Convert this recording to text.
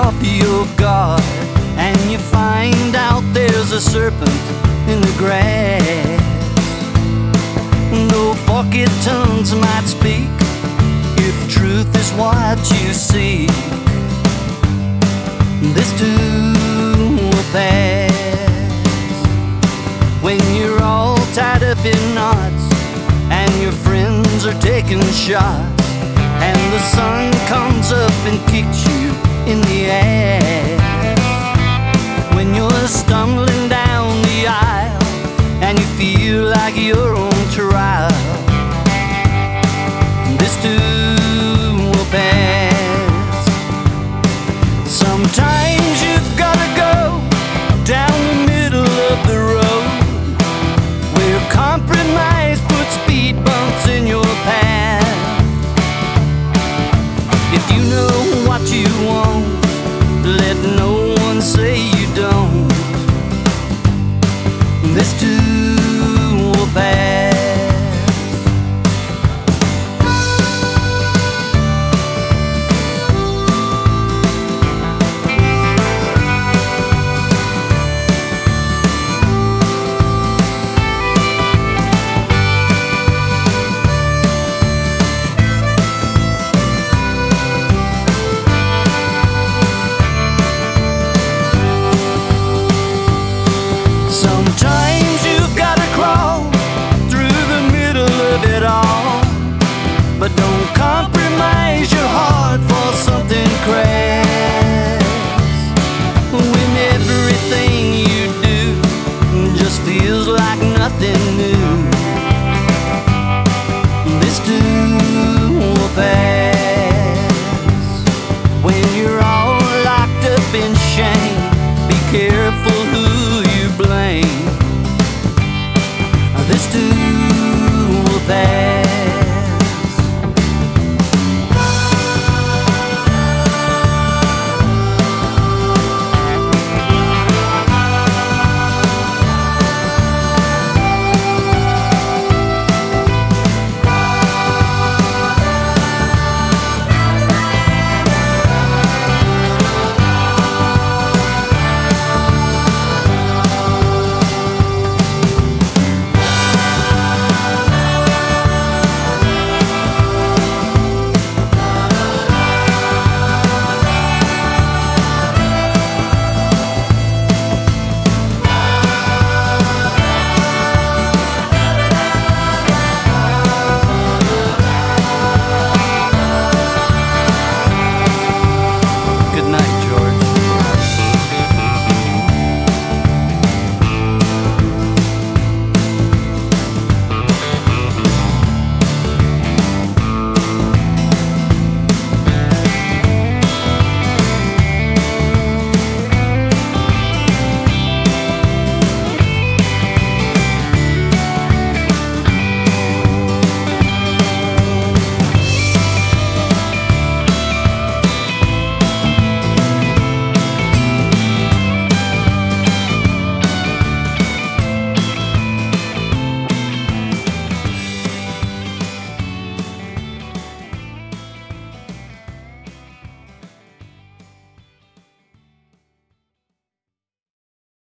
off your guard and you find out there's a serpent in the grass. Though forked tongues might speak, if truth is what you seek, this too will pass. When you're all tied up in knots and your friends are taking shots, and the sun comes up and kicks you in the ass,